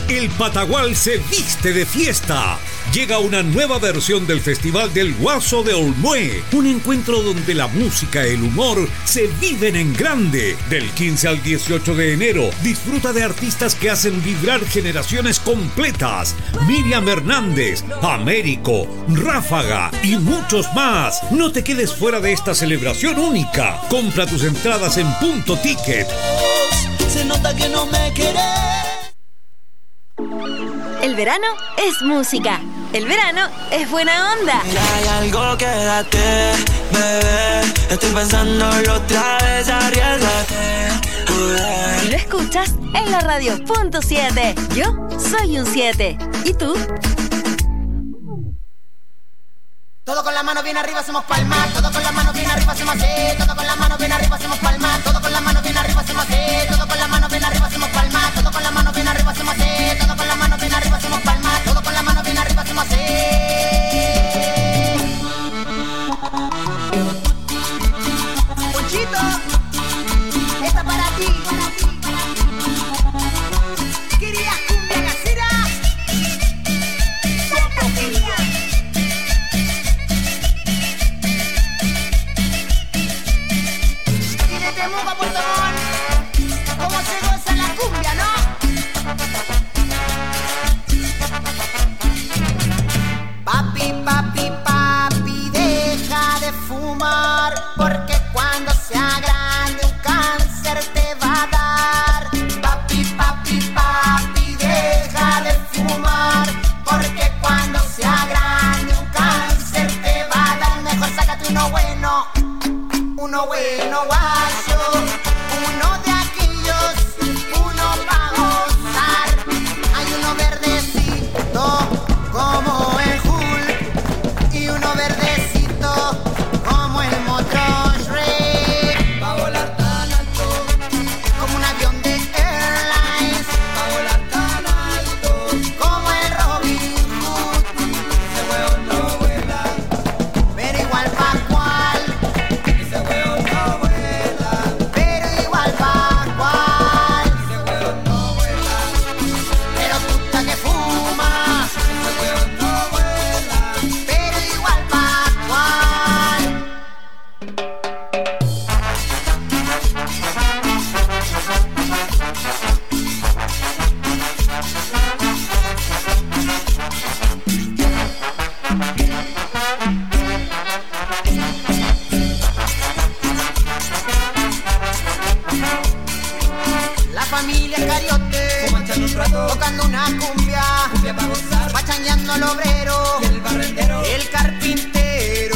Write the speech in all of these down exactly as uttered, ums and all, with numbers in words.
el Patagual se viste de fiesta. Llega una nueva versión del Festival del Guaso de Olmué, un encuentro donde la música y el humor se viven en grande. Del quince al dieciocho de enero, disfruta de artistas que hacen vibrar generaciones completas. Miriam Hernández, Américo, Ráfaga y muchos más. No te quedes fuera de esta celebración única. Compra tus entradas en Punto Ticket. Se nota que no me querés. El verano es música. El verano es buena onda. Ya hay algo, quédate, bebé. Estoy pensándolo otra vez, arriesgate. Y lo escuchas en la radio punto siete. Yo soy un siete. ¿Y tú? Todo con la mano bien arriba hacemos palma. Todo con la mano bien arriba hacemos así. Todo con la mano bien arriba hacemos palma. Todo con la mano bien arriba hacemos así. Todo con la mano bien arriba hacemos palma. Todo con la mano bien arriba hacemos así. Todo con la mano bien arriba hacemos palma. Todo con la mano bien arriba hacemos así. Ponchito, esta para ti. Querías cumbia casera. Muga Puerto Montt, cómo se goza la cumbia, ¿no? Papi, papi, papi, deja de fumar, porque cuando sea grande un cáncer te va a dar. Papi, papi, papi, deja de fumar, porque cuando sea grande un cáncer te va a dar. Mejor sácate uno bueno, uno bueno, guayo, uno de aquellos, uno pa' gozar. Hay uno verdecito como el Hulk y uno verdecito como el motor Shrek. Pa' volar tan alto como un avión de airlines. Pa' volar tan alto como el Robin Hood. Ese huevo no vuela, pero igual pa' cual. Ese huevo no vuela, pero igual pa' cual. Ese huevo no vuela, pero puta que fuma. Ese huevo no vuela, pero igual pa' cual. La familia Cariote, tocando una cumbia, cumbia para gozar, pachangueando el obrero, el barrendero, el carpintero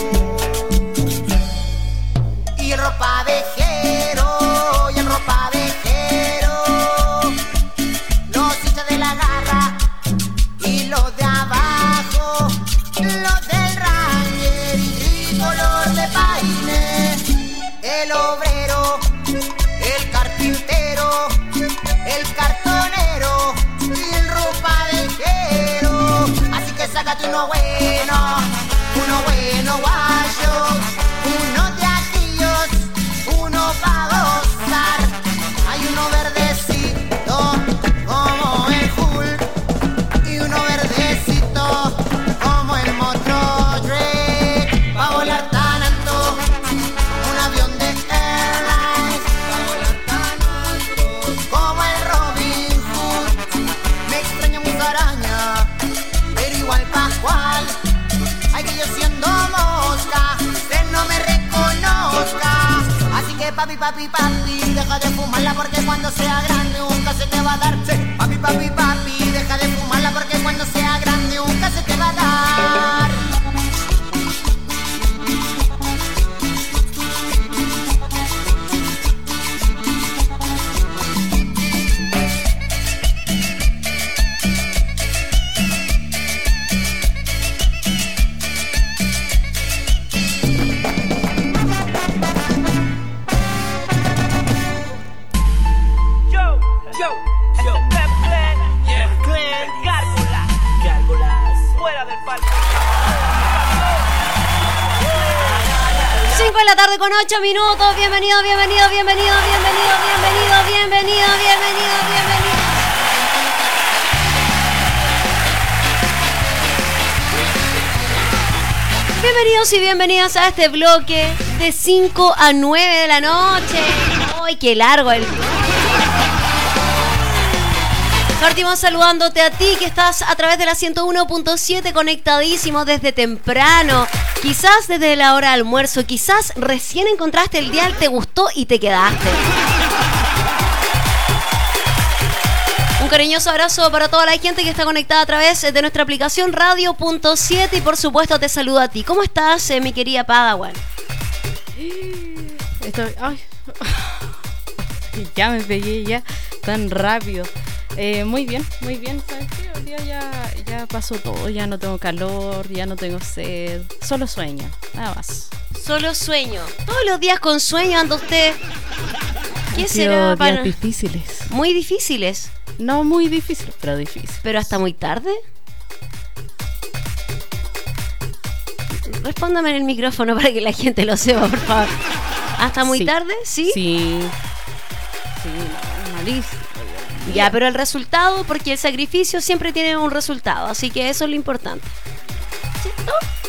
y el ropavejero, y el ropavejero, los hinchas de la garra y los de abajo, los del Ranger y color de paine, el obrero, el carpintero, el cartonero y el ropavejero. Así que sácate uno bueno, uno bueno guayo, uno de aquellos, uno pa' gozar. Hay uno verdecito como el Hulk y uno verdecito como el motor Drake. Pa' volar tan alto como un avión de airlines. Pa' volar tan alto como el Robin Hood. Me extraña mi araña, pero igual pa' cual. Ay, que yo siendo mosca, usted no me reconozca. Así que papi, papi, papi, deja de fumarla, porque cuando sea grande nunca se te va a dar. Sí. Papi, papi, papi, deja de fumarla, porque cuando sea grande nunca se te va a dar. Yo, yo, yo, Pep Clan, yeah, Clan, Gárgolas, Gárgolas, fuera del parque. cinco de la tarde con ocho minutos. Bienvenido, bienvenido, bienvenido, bienvenido, bienvenido, bienvenido, bienvenido, bienvenido. Bienvenidos y bienvenidas a este bloque de cinco a nueve de la noche. ¡Ay, qué largo el... Partimos saludándote a ti que estás a través de la ciento uno punto siete conectadísimo desde temprano. Quizás desde la hora de almuerzo, quizás recién encontraste el dial, te gustó y te quedaste. Un cariñoso abrazo para toda la gente que está conectada a través de nuestra aplicación Radio punto siete y por supuesto te saludo a ti. ¿Cómo estás, eh, mi querida Padawan? Estoy... Ay. Ya me pegué ya tan rápido. Eh, muy bien, muy bien. ¿Sabes qué? Hoy día ya, ya pasó todo. Ya no tengo calor, ya no tengo sed. Solo sueño, nada más. Solo sueño. Todos los días con sueño anda usted. ¿Qué será? Días Para... difíciles. Muy difíciles. No muy difíciles, pero difíciles. ¿Pero hasta muy tarde? Respóndame en el micrófono para que la gente lo sepa, por favor. ¿Hasta muy Sí. tarde? ¿Sí? Sí. Sí, no, malísimo. Ya, pero el resultado, porque el sacrificio siempre tiene un resultado, así que eso es lo importante. ¿Cierto?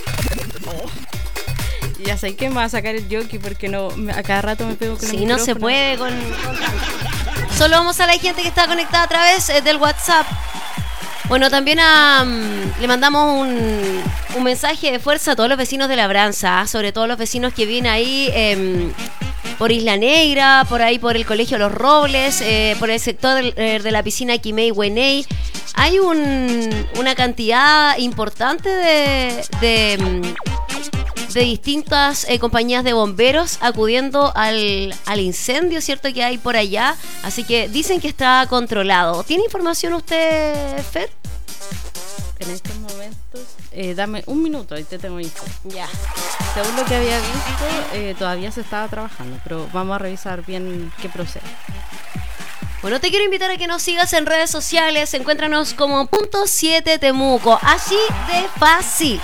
Ya sé que me va a sacar el jockey porque no, me- a cada rato me pego con el Sí, no se micrófono. puede con... Solo vamos a la gente que está conectada a través eh, del WhatsApp. Bueno, también a, mm, le mandamos un, un mensaje de fuerza a todos los vecinos de Labranza, ¿ah? Sobre todo los vecinos que viven ahí eh, por Isla Negra, por ahí por el Colegio Los Robles, eh, por el sector del- eh, de la piscina Quimei Huenei. Hay un, una cantidad importante de, de, mm, de distintas eh, compañías de bomberos acudiendo al, al incendio, ¿cierto? Que hay por allá. Así que dicen que está controlado. ¿Tiene información usted, Fer? En estos momentos, eh, dame un minuto y te tengo info. Ya. Según lo que había visto, eh, todavía se estaba trabajando, pero vamos a revisar bien qué procede. Bueno, te quiero invitar a que nos sigas en redes sociales. Encuéntranos como punto siete Temuco. Así de fácil.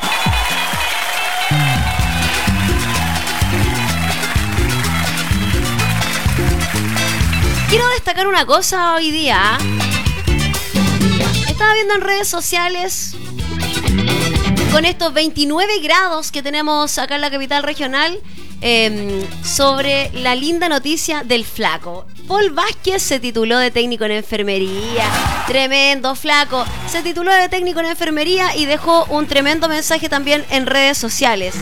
Quiero destacar una cosa hoy día. Estaba viendo en redes sociales con estos veintinueve grados que tenemos acá en la capital regional eh, sobre la linda noticia del flaco. Paul Vázquez se tituló de técnico en enfermería. Tremendo flaco. Se tituló de técnico en enfermería y dejó un tremendo mensaje también en redes sociales.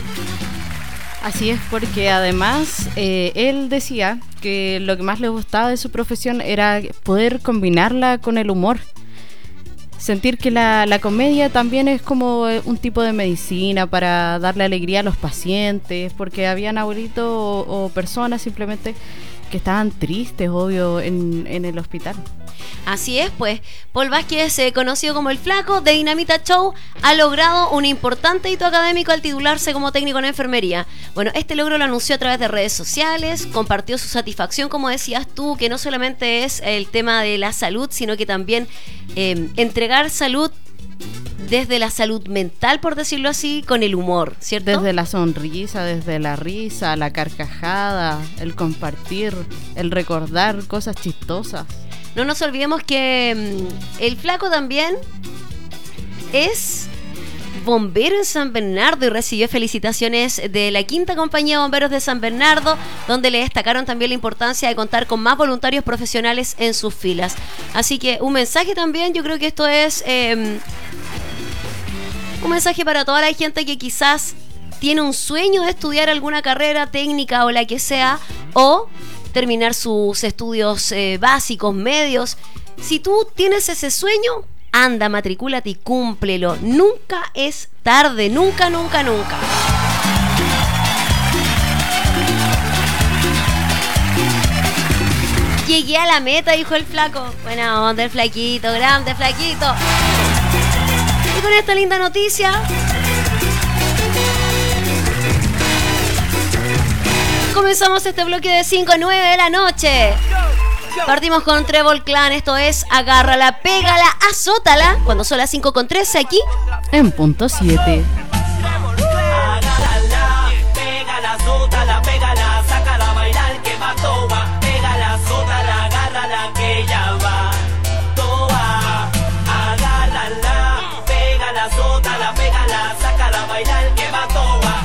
Así es, porque además eh, él decía que lo que más le gustaba de su profesión era poder combinarla con el humor. Sentir que la, la comedia también es como un tipo de medicina para darle alegría a los pacientes, porque habían abuelitos o, o personas simplemente que estaban tristes, obvio, en, en el hospital. Así es, pues, Paul Vázquez, eh, conocido como el Flaco de Dinamita Show, ha logrado un importante hito académico al titularse como técnico en enfermería. Bueno, este logro lo anunció a través de redes sociales, compartió su satisfacción, como decías tú, que no solamente es el tema de la salud, sino que también eh, entregar salud desde la salud mental, por decirlo así, con el humor, ¿cierto? Desde la sonrisa, desde la risa, la carcajada, el compartir, el recordar cosas chistosas. No nos olvidemos que mm, el Flaco también es bombero en San Bernardo y recibió felicitaciones de la quinta compañía de bomberos de San Bernardo, donde le destacaron también la importancia de contar con más voluntarios profesionales en sus filas. Así que un mensaje también, yo creo que esto es eh, un mensaje para toda la gente que quizás tiene un sueño de estudiar alguna carrera técnica o la que sea, o terminar sus estudios eh, básicos, medios. Si tú tienes ese sueño, anda, matricúlate y cúmplelo. Nunca es tarde, nunca, nunca, nunca. Llegué a la meta, dijo el Flaco. Buena onda, el flaquito, grande flaquito. Y con esta linda noticia comenzamos este bloque de cinco a nueve de la noche. Partimos con Trébol Clan, esto es agárrala, pégala, azótala. Cuando son las cinco con trece aquí en punto siete. Agárrala, pégala, azótala, pégala, sácala a bailar que va toa. Pégala, azótala, agárrala que ya va toa. Agárrala, pégala, azótala, pégala, sácala a bailar que va toa.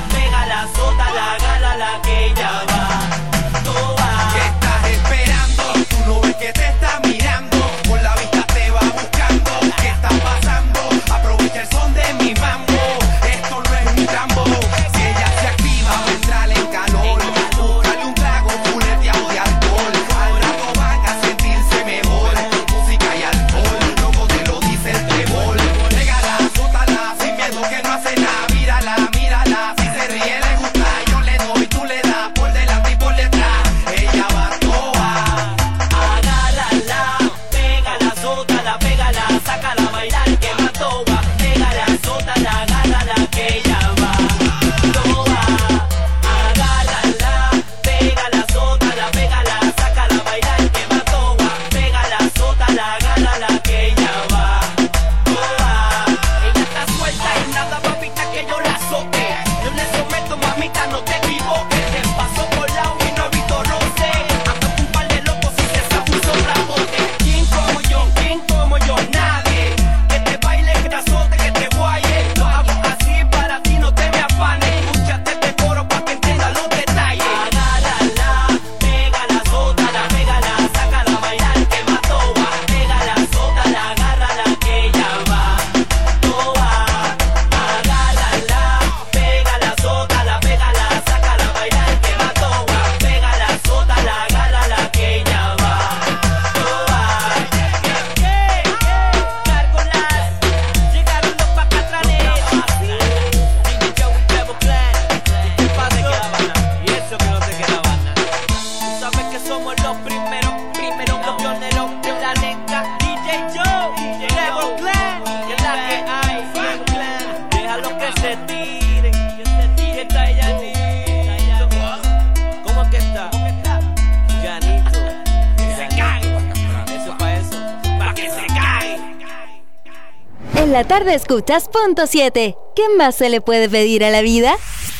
En la tarde escuchas punto siete. ¿Qué más se le puede pedir a la vida?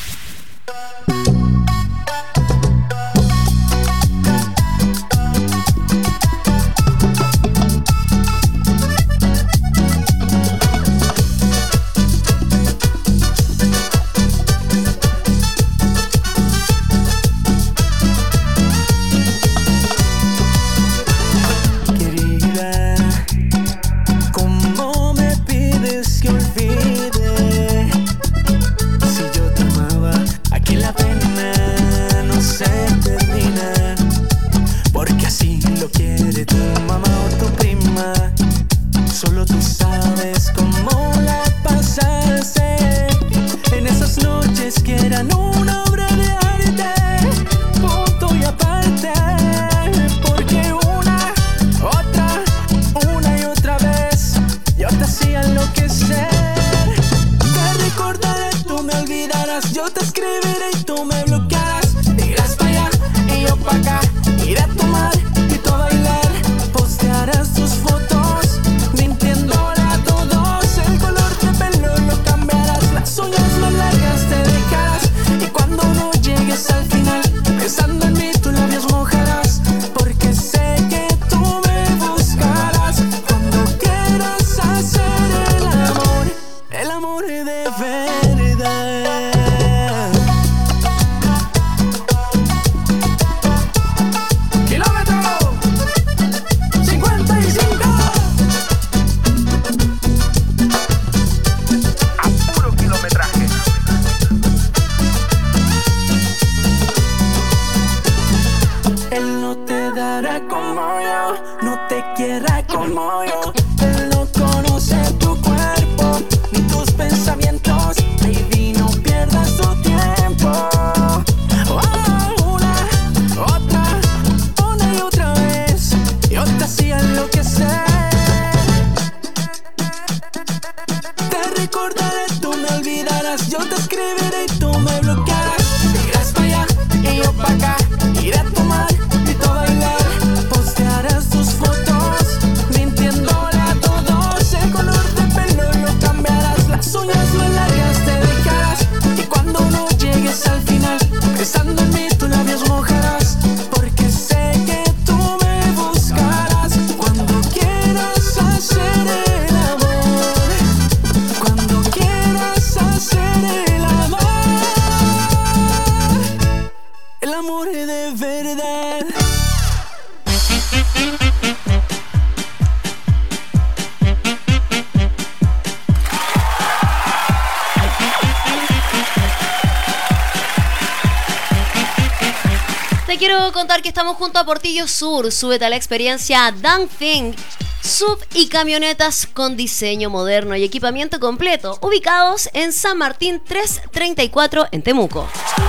Que estamos junto a Portillo Sur. Súbete a la experiencia Dangfeng, sub y camionetas con diseño moderno y equipamiento completo, ubicados en San Martín trescientos treinta y cuatro en Temuco.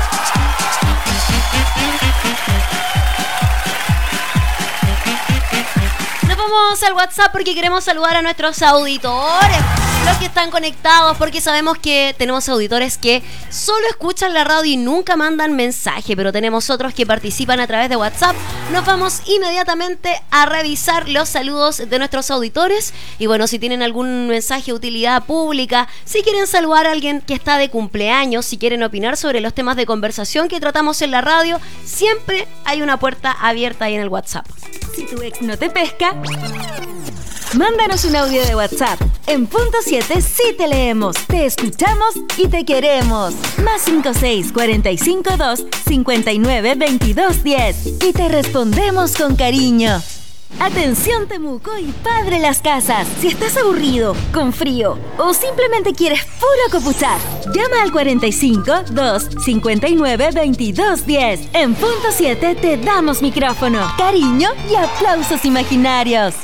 Nos vamos al WhatsApp porque queremos saludar a nuestros auditores, los que están conectados, porque sabemos que tenemos auditores que solo escuchan la radio y nunca mandan mensaje, pero tenemos otros que participan a través de WhatsApp. Nos vamos inmediatamente a revisar los saludos de nuestros auditores y bueno, si tienen algún mensaje de utilidad pública, si quieren saludar a alguien que está de cumpleaños, si quieren opinar sobre los temas de conversación que tratamos en la radio, siempre hay una puerta abierta ahí en el WhatsApp. Si tu ex no te pesca, mándanos un audio de WhatsApp. En punto siete sí te leemos, te escuchamos y te queremos. Más cinco seis cuatro cinco dos cinco nueve veintidós diez y te respondemos con cariño. Atención Temuco y Padre Las Casas. Si estás aburrido, con frío o simplemente quieres puro copuchar, llama al cuarenta y cinco dos cincuenta y nueve veintidós diez. En punto siete te damos micrófono, cariño y aplausos imaginarios.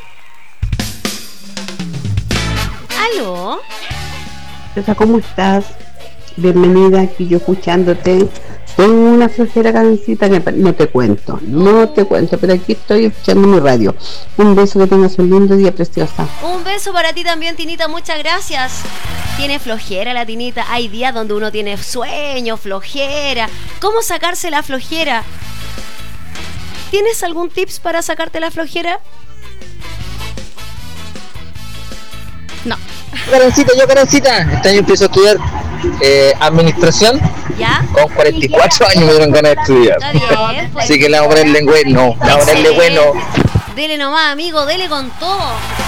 ¿Aló? ¿Cómo estás? Bienvenida, aquí yo escuchándote. Tengo una flojera cadencita que no te cuento, no te cuento, pero aquí estoy escuchando mi radio. Un beso, que tengas un lindo día, preciosa. Un beso para ti también, Tinita, muchas gracias. Tiene flojera la Tinita, hay días donde uno tiene sueño, flojera. ¿Cómo sacarse la flojera? ¿Tienes algún tips para sacarte la flojera? No. Karencita, yo Karencita, este año empiezo a estudiar eh, administración. ¿Ya? Con cuarenta y cuatro años me dieron ganas de estudiar. Está bien, pues. Así que le vamos a ponerle bueno, le vamos a ponerle bueno. Dele nomás, amigo, dele con todo.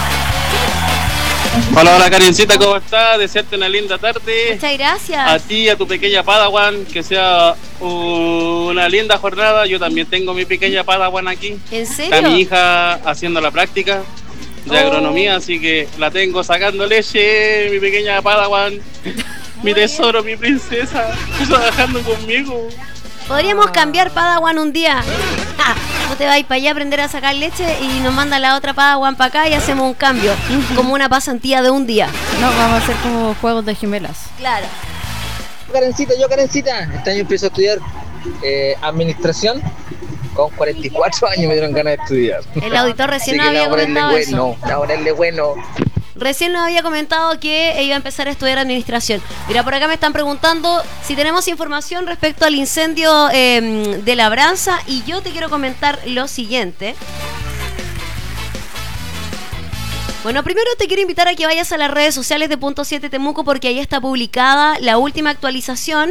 Hola, hola Karencita, ¿cómo estás? Desearte una linda tarde. Muchas gracias. A ti y a tu pequeña Padawan, que sea una linda jornada. Yo también tengo mi pequeña Padawan aquí. ¿En serio? Está mi hija haciendo la práctica de Oh. agronomía, así que la tengo sacando leche, mi pequeña Padawan. Mi tesoro, mi princesa, está trabajando conmigo. Podríamos cambiar Padawan un día. Ja, vos te vais para allá a aprender a sacar leche y nos manda la otra Padawan para acá y hacemos un cambio. Como una pasantía de un día. No, vamos a hacer como juegos de gemelas. Claro. Karencita, yo Karencita, este año empiezo a estudiar eh, administración. Con cuarenta y cuatro años me dieron ganas de estudiar. El auditor recién Así nos que le había vamos a ponerle comentado eso. bueno, le vamos a ponerle bueno. Recién nos había comentado que iba a empezar a estudiar administración. Mira, por acá me están preguntando si tenemos información respecto al incendio eh, de Labranza. Y yo te quiero comentar lo siguiente. Bueno, primero te quiero invitar a que vayas a las redes sociales de Punto siete Temuco, porque ahí está publicada la última actualización.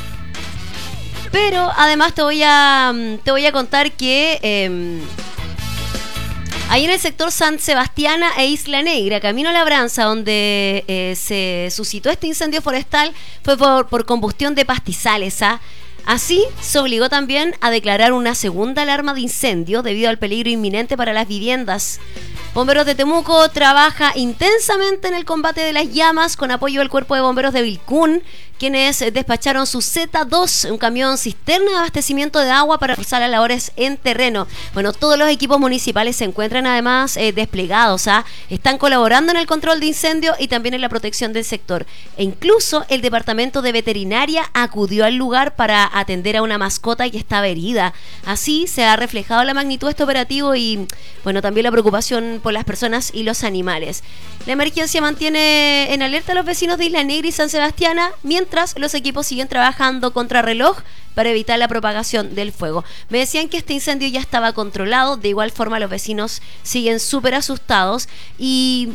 Pero además te voy a, te voy a contar que... Eh, ahí en el sector San Sebastiana e Isla Negra, camino a Labranza, donde eh, se suscitó este incendio forestal, fue por, por combustión de pastizales. ¿ah? Así, se obligó también a declarar una segunda alarma de incendio debido al peligro inminente para las viviendas. Bomberos de Temuco trabaja intensamente en el combate de las llamas con apoyo del Cuerpo de Bomberos de Vilcún, quienes despacharon su Z dos, un camión cisterna de abastecimiento de agua para realizar las labores en terreno. Bueno, todos los equipos municipales se encuentran además eh, desplegados, ¿ah? Están colaborando en el control de incendio y también en la protección del sector. E incluso el departamento de veterinaria acudió al lugar para atender a una mascota que estaba herida. Así se ha reflejado la magnitud de este operativo y, bueno, también la preocupación por las personas y los animales. La emergencia mantiene en alerta a los vecinos de Isla Negra y San Sebastiana, mientras los equipos siguen trabajando contra reloj para evitar la propagación del fuego. Me decían que este incendio ya estaba controlado. De igual forma, los vecinos siguen súper asustados y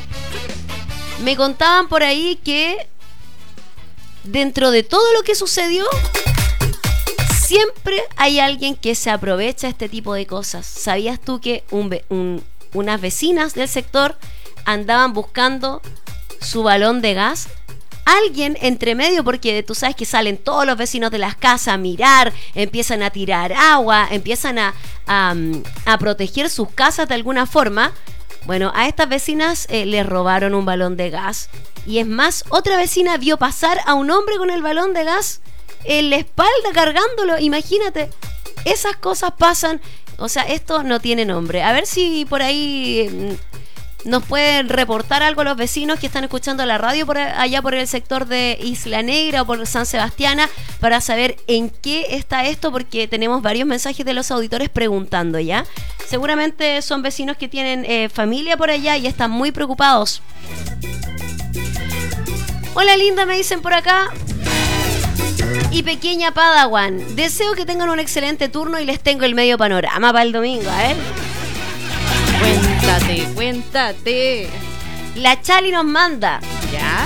me contaban por ahí que dentro de todo lo que sucedió, siempre hay alguien que se aprovecha de este tipo de cosas. ¿Sabías tú que un, un, unas vecinas del sector andaban buscando su balón de gas? Alguien entre medio, porque tú sabes que salen todos los vecinos de las casas a mirar, empiezan a tirar agua, empiezan a, a, a proteger sus casas de alguna forma. Bueno, a estas vecinas eh, les robaron un balón de gas. Y es más, otra vecina vio pasar a un hombre con el balón de gas en la espalda cargándolo. Imagínate, esas cosas pasan. O sea, esto no tiene nombre. A ver si por ahí nos pueden reportar algo los vecinos que están escuchando la radio por allá por el sector de Isla Negra o por San Sebastiana, para saber en qué está esto, porque tenemos varios mensajes de los auditores preguntando ya. Seguramente son vecinos que tienen eh, familia por allá y están muy preocupados. Hola linda, me dicen por acá. Y pequeña Padawan, deseo que tengan un excelente turno y les tengo el medio panorama para el domingo, a ver. Cuéntate, cuéntate. La Chali nos manda. ¿Ya?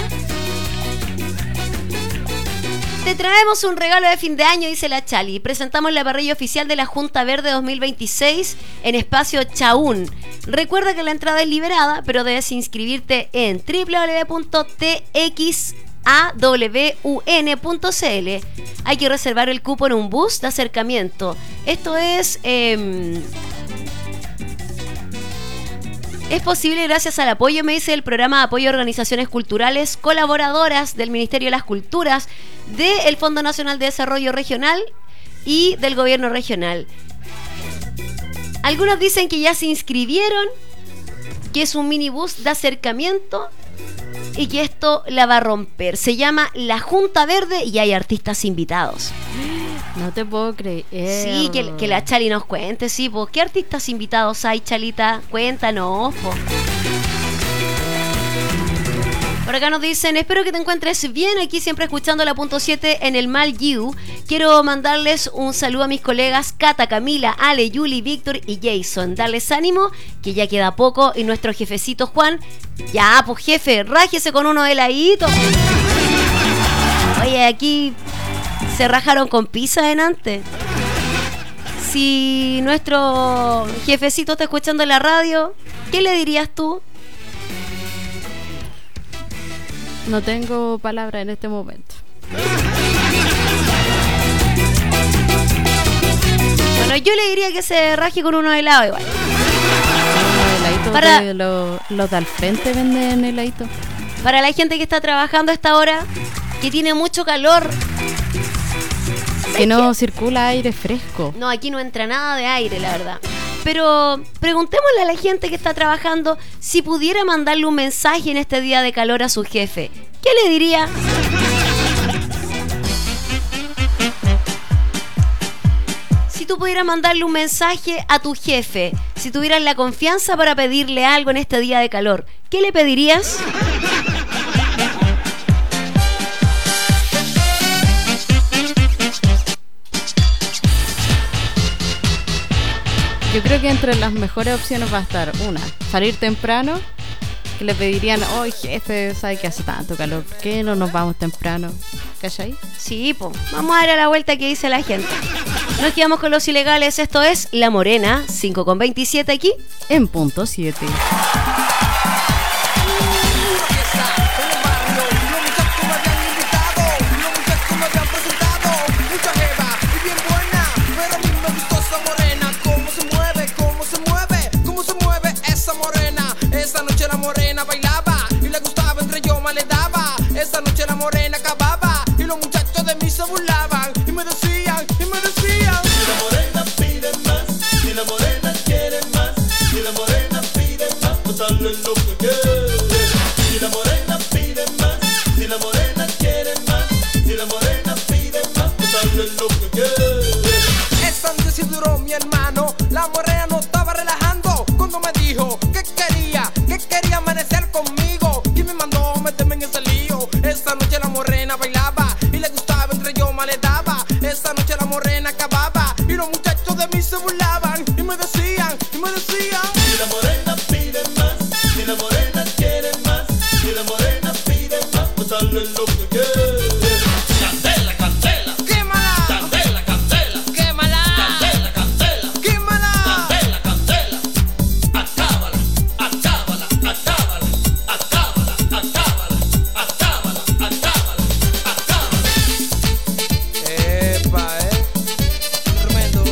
Te traemos un regalo de fin de año, dice la Chali. Presentamos la parrilla oficial de la Junta Verde dos mil veintiséis en espacio Chaún. Recuerda que la entrada es liberada, pero debes inscribirte en doble u doble u doble u punto t x a w u n punto c l. Hay que reservar el cupo en un bus de acercamiento. Esto es... Eh, Es posible gracias al apoyo, me dice, el programa de apoyo a organizaciones culturales colaboradoras del Ministerio de las Culturas, del Fondo Nacional de Desarrollo Regional y del Gobierno Regional. Algunos dicen que ya se inscribieron, que es un minibús de acercamiento y que esto la va a romper. Se llama La Junta Verde y hay artistas invitados. No te puedo creer. Sí, que, que la Chali nos cuente, sí, pues. ¿Qué artistas invitados hay, Chalita? Cuéntanos, po. Por acá nos dicen, espero que te encuentres bien aquí siempre escuchando la punto siete en el Mal You. Quiero mandarles un saludo a mis colegas Cata, Camila, Ale, Yuli, Víctor y Jason. Darles ánimo, que ya queda poco. Y nuestro jefecito Juan, ya pues jefe, rájese con uno de heladito. Oye, aquí se rajaron con pizza en antes. Si nuestro jefecito está escuchando en la radio, ¿qué le dirías tú? No tengo palabra en este momento. Bueno, yo le diría que se raje con uno de helado igual. Heladito Para- de lo- los de al frente venden heladito. Para la gente que está trabajando a esta hora, que tiene mucho calor. Que no circula aire fresco. No, aquí no entra nada de aire, la verdad. Pero preguntémosle a la gente que está trabajando si pudiera mandarle un mensaje en este día de calor a su jefe. ¿Qué le diría? Si tú pudieras mandarle un mensaje a tu jefe, si tuvieras la confianza para pedirle algo en este día de calor, ¿qué le pedirías? Yo creo que entre las mejores opciones va a estar una, salir temprano, que le pedirían, oye jefe, ¿sabe que hace tanto calor? ¿Por qué no nos vamos temprano? ¿Cachai? Sí, po. Vamos a dar a la vuelta que dice la gente. Nos quedamos con los ilegales. Esto es La Morena, cinco con veintisiete aquí. En punto siete. Esa noche la morena bailaba y le gustaba, entre yo más le daba. Esa noche la morena acababa y los muchachos de mí se burlaban y me decían, y me decían. Si la morena pide más, si la morena quiere más, si la morena pide más, pues dale lo que quiere. Si la morena pide más, si la morena quiere más, si la morena pide más, pues dale lo que quiere. Esa noche sí duró mi hermano, la morena no estaba relajando cuando me dijo que quería, que quería amanecer conmigo y me mandó meterme en ese lío. Esa noche la morena bailaba y le gustaba, entre yo más le daba. Esa noche la morena acababa y los muchachos de mí se burlaban y me decían, y me decían. Si la morena pide más, si la morena quiere más, si la morena pide más, pues dale lo que quiere. Candela, candela, quémala. Candela, candela, quémala. Candela, candela, quémala. Candela, candela, acábala, acábala, acábala, acábala, acábala, acábala, acábala, acábala. Epa, eh. Tremendo.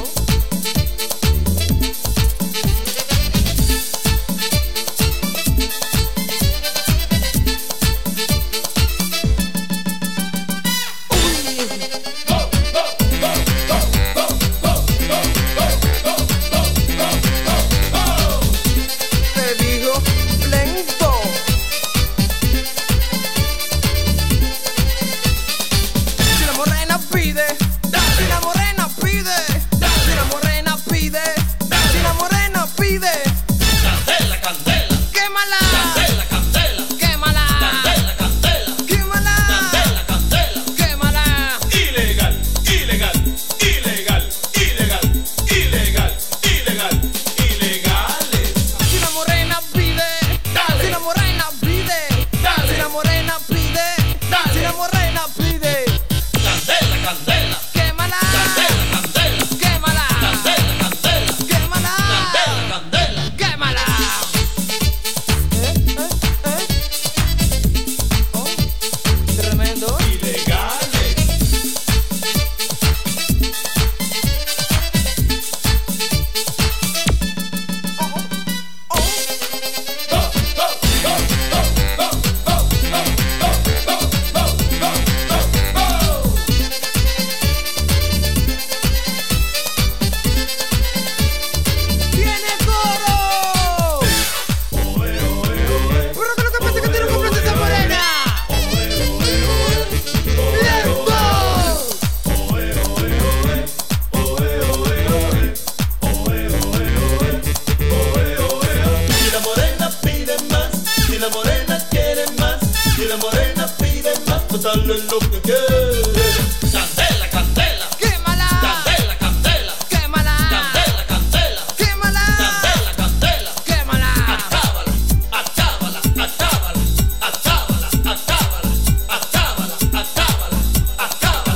darle lo que quieres. Candela, candela. Quémala. Candela, candela. Quémala. Candela, candela. Quémala. Candela, candela. Quémala. Acábala, acábala, acábala, acábala, acábala, acábala, acábala, acábala.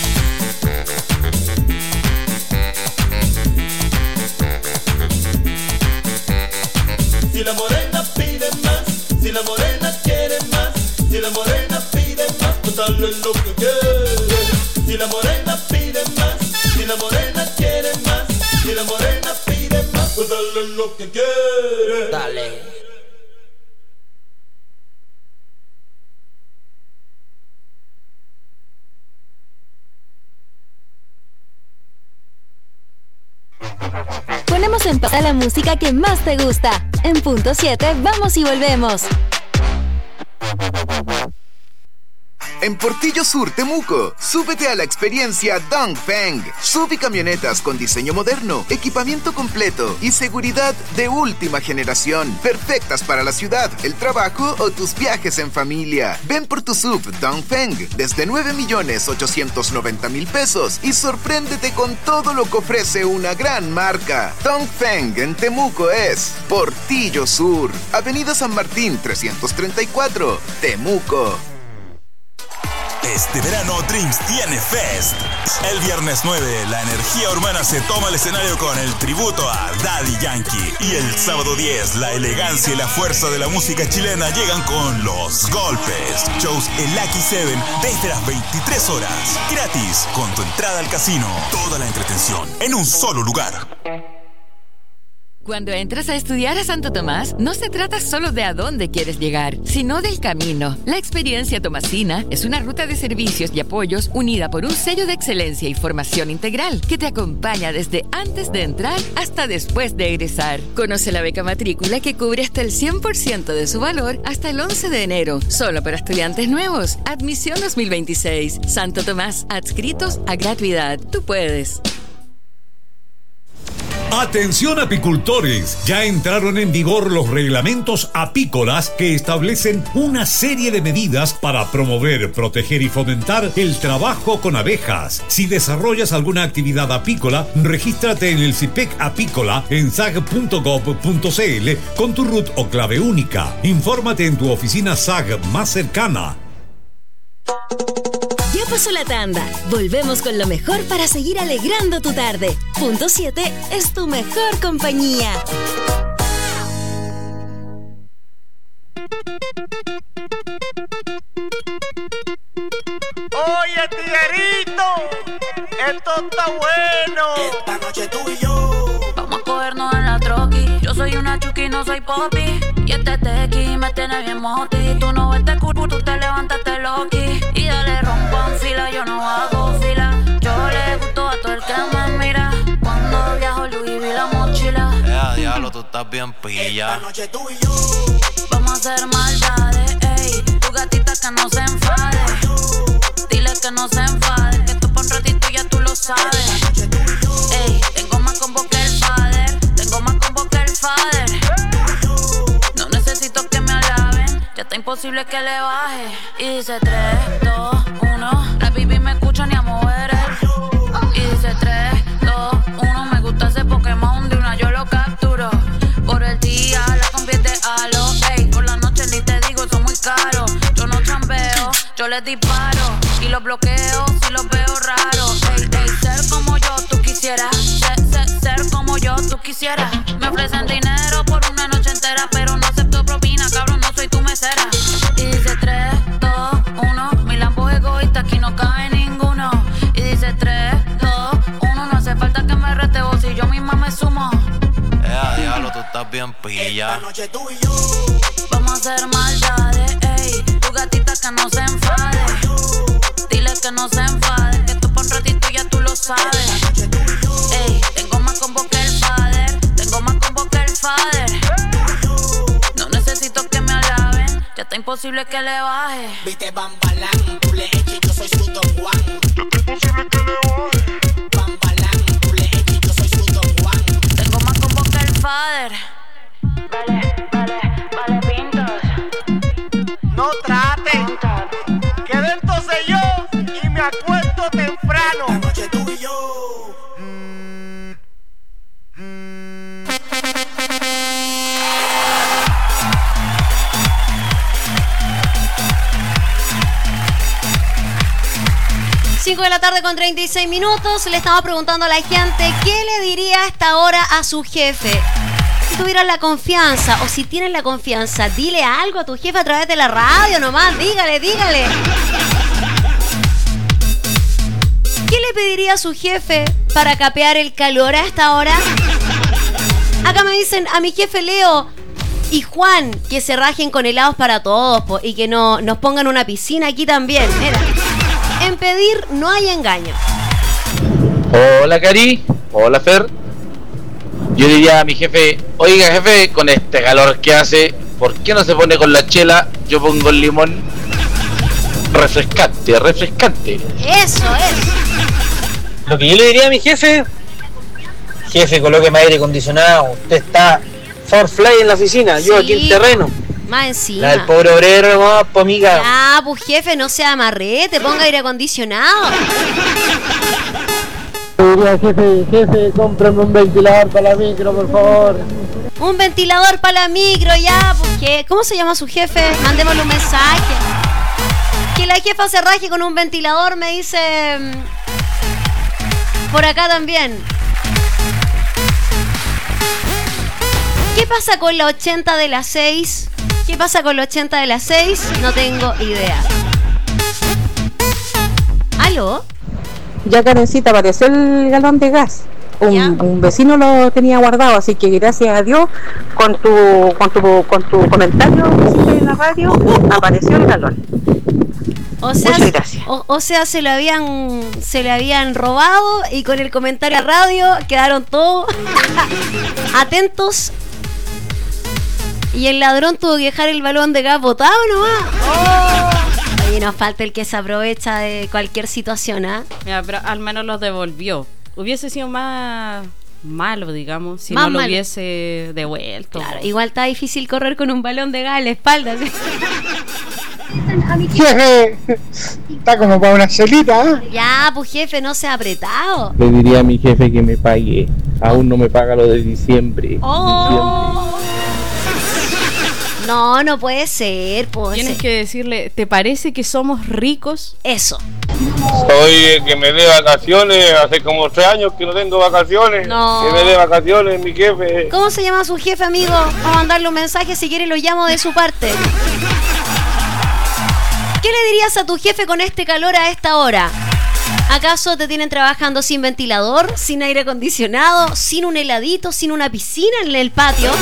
Si la morena pide más, si la morena quiere más, si la morena pide más, pues dale lo que quiere. Si la morena pide más, si la morena quiere más, si la morena pide más, pues dale lo que quiere. Dale. Ponemos en pausa la música que más te gusta. En punto siete, vamos y volvemos. En Portillo Sur, Temuco, súbete a la experiencia Dongfeng. Sub y camionetas con diseño moderno, equipamiento completo y seguridad de última generación. Perfectas para la ciudad, el trabajo o tus viajes en familia. Ven por tu sub Dongfeng desde nueve millones ochocientos noventa mil pesos y sorpréndete con todo lo que ofrece una gran marca. Dongfeng en Temuco es Portillo Sur, Avenida San Martín trescientos treinta y cuatro, Temuco. Este verano Dreams tiene Fest. El viernes nueve, la energía urbana se toma el escenario con el tributo a Daddy Yankee. Y el sábado diez, la elegancia y la fuerza de la música chilena llegan con Los Golpes. Shows en Lucky Seven desde las veintitrés horas. Gratis, con tu entrada al casino. Toda la entretención en un solo lugar. Cuando entras a estudiar a Santo Tomás, no se trata solo de a dónde quieres llegar, sino del camino. La experiencia tomasina es una ruta de servicios y apoyos unida por un sello de excelencia y formación integral que te acompaña desde antes de entrar hasta después de egresar. Conoce la beca matrícula que cubre hasta el cien por ciento de su valor hasta el once de enero, solo para estudiantes nuevos. Admisión dos mil veintiséis. Santo Tomás, adscritos a gratuidad. Tú puedes. Atención apicultores, ya entraron en vigor los reglamentos apícolas que establecen una serie de medidas para promover, proteger y fomentar el trabajo con abejas. Si desarrollas alguna actividad apícola, regístrate en el C I P E C Apícola en sag punto gob punto cl con tu R U T o clave única. Infórmate en tu oficina S A G más cercana. Ya pasó la tanda. Volvemos con lo mejor para seguir alegrando tu tarde. Punto siete es tu mejor compañía. Oye, tiguerito, esto está bueno. Esta noche tú y yo vamos a cogernos en la troqui. Yo soy una chuki, no soy popi. Y este tequi me tiene bien moti. Tú no ves este culo, tú te levantaste loqui. Y dale rompan fila, yo no hago fila. Yo le gusto a todo el que me mira. Cuando viajo Louis vi la mochila. Eh, diablo, tú estás bien pilla. Esta noche tú y yo vamos a hacer maldades, ey. Tu gatita que no se enfade. Dile que no se enfade, que esto pa' un ratito ya tú lo sabes. Ey, tengo más combo que el father. Tengo más combo que el father. No necesito que me alaben, ya está imposible que le baje. Y dice tres, dos, uno. La baby me escucha ni a mover el. Y dice tres, dos, uno. Me gusta ese Pokémon, de una yo lo capturo. Por el día la convierte a lo. Ey, por la noche ni te digo, son muy caros. Yo no chambeo, yo les disparo. Y los bloqueo si los veo raros. Ey, ey, ser como yo tú quisieras. Ser, ser, ser como yo tú quisieras. Me ofrecen dinero por una noche entera, pero no acepto propina, cabrón, no soy tu mesera. Y dice tres, dos, uno. Mi lambo es egoísta, aquí no cabe ninguno. Y dice tres, dos, uno. No hace falta que me rete vos si yo misma me sumo. Eh, diablo, tú estás bien pilla. Esta noche tú y yo vamos a hacer maldades, ey. Tu gatita que no se enfade. Dile que no se enfade, que esto pa' un ratito ya tú lo sabes. Ey, tengo más combo que el father. Tengo más combo que el father. No necesito que me alaben, ya está imposible que le baje. Viste Bambalán, tú le eches, yo soy su Don Juan. Ya está imposible que le baje. Bambalán, tú le eches, yo soy su Don Juan. Tengo más combo que el father. Vale, vale, vale, pintos. No traten, que de estos cinco de la tarde con treinta y seis minutos. Le estamos preguntando a la gente qué le diría a esta hora a su jefe. Si tuvieran la confianza o si tienen la confianza, dile algo a tu jefe a través de la radio nomás. Dígale, dígale. ¿Qué le pediría a su jefe para capear el calor a esta hora? Acá me dicen a mi jefe Leo y Juan que se rajen con helados para todos po, y que no, nos pongan una piscina aquí también. Mira, en pedir no hay engaño. Hola Cari, hola Fer. Yo diría a mi jefe, oiga jefe, con este calor que hace, ¿por qué no se pone con la chela? Yo pongo el limón. Refrescante, refrescante. Eso es. Lo que yo le diría a mi jefe, jefe, coloque más aire acondicionado. Usted está for fly en la oficina, yo Sí, aquí en terreno. Más encima. La del pobre obrero, no, pues amiga. Ah, pues jefe, no sea amarrete, ponga aire acondicionado. Le diría, jefe, jefe, cómprame un ventilador para la micro, por favor. Un ventilador para la micro, ya, porque ¿cómo se llama su jefe? Mandémosle un mensaje. Que la jefa se raje con un ventilador, me dice por acá también. ¿Qué pasa con la ochenta de las seis? ¿Qué pasa con la ochenta de las seis? No tengo idea. ¿Aló? Ya, Karencita, apareció el galón de gas. Un, un vecino lo tenía guardado, así que gracias a Dios, con tu con tu, con tu comentario en la radio, apareció el galón. O sea, Muchas gracias. O, o sea, se lo habían se le habían robado y con el comentario a radio quedaron todos atentos. Y el ladrón tuvo que dejar el balón de gas botado nomás. Oh. Oye, nos falta el que se aprovecha de cualquier situación, ¿ah? ¿eh? Mira, pero al menos los devolvió. Hubiese sido más malo, digamos, si Más no lo malo. hubiese devuelto. Claro, igual está difícil correr con un balón de gas en la espalda. ¿Sí? Jefe, está como para una celita, ¿eh? Ya, pues jefe, no se ha apretado. Le diría a mi jefe que me pague. Aún no me paga lo de diciembre. Oh. No, no puede ser. Puede Tienes ser. que decirle, ¿te parece que somos ricos? Eso. Oye, que me dé vacaciones, hace como tres años que no tengo vacaciones. No. Que me dé vacaciones, mi jefe. ¿Cómo se llama su jefe, amigo? Vamos a mandarle un mensaje, si quiere lo llamo de su parte. ¿Qué le dirías a tu jefe con este calor a esta hora? ¿Acaso te tienen trabajando sin ventilador, sin aire acondicionado, sin un heladito, sin una piscina en el patio?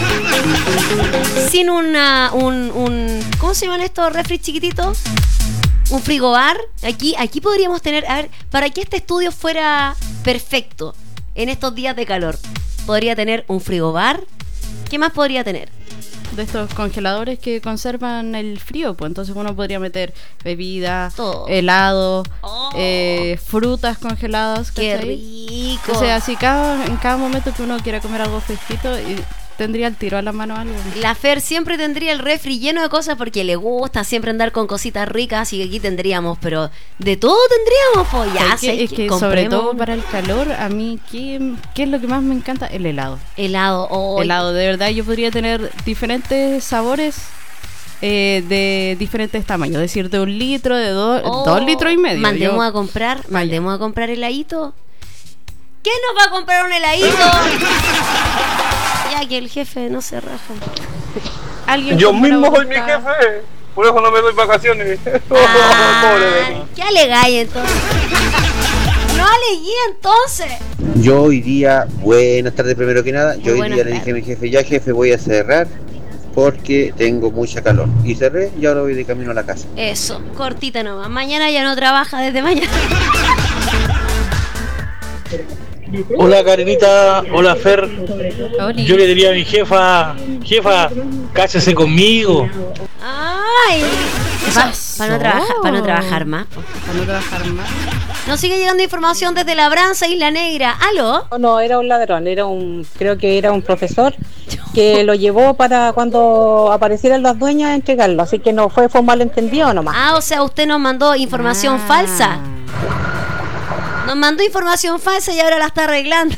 Sin una, un, un, ¿cómo se llaman estos refri chiquititos? Un frigobar. Aquí, aquí podríamos tener, a ver, para que este estudio fuera perfecto en estos días de calor, podría tener un frigobar. ¿Qué más podría tener? De estos congeladores que conservan el frío, pues entonces uno podría meter bebida, Todo. helado, eh, frutas congeladas. ¡Qué ¿cachai? rico! O sea, así cada, en cada momento que uno quiera comer algo fresquito, y tendría el tiro a la mano algo. La Fer siempre tendría el refri lleno de cosas porque le gusta siempre andar con cositas ricas, así que aquí tendríamos, pero de todo tendríamos, pues ya Es sé que, es que sobre compremos todo un para el calor, a mí, ¿qué, qué es lo que más me encanta? El helado. helado. Oh, Helado, de verdad, yo podría tener diferentes sabores eh, de diferentes tamaños, es decir, de un litro, de dos, oh, dos litros y medio. Mandemos Yo- a comprar, mandemos a comprar heladito. ¿Quién nos va a comprar un heladito? Ya que el jefe no se raja. Alguien Yo con buena mismo soy mi voluntad. jefe. Por eso no me doy vacaciones. Ah, Pobre de mí. ¿qué alegáis entonces? No alegué entonces. Yo hoy día, buenas tardes primero que nada, yo hoy Buenas día le dije a mi jefe, ya jefe voy a cerrar porque tengo mucha calor. Y cerré y ahora voy de camino a la casa. Eso, cortita nomás. Mañana ya no trabaja desde mañana. Hola Karenita, hola Fer. Yo le diría a mi jefa, jefa, cásese conmigo. Ay, para no trabajar, para no trabajar más. po. Para no trabajar más. Nos sigue llegando información desde Labranza, Isla Negra. ¿Aló? No, no, era un ladrón, era un, creo que era un profesor que lo llevó para cuando aparecieran las dueñas a entregarlo, así que no fue, fue un malentendido nomás. Ah, o sea, usted nos mandó información falsa. Nos mandó información falsa y ahora la está arreglando.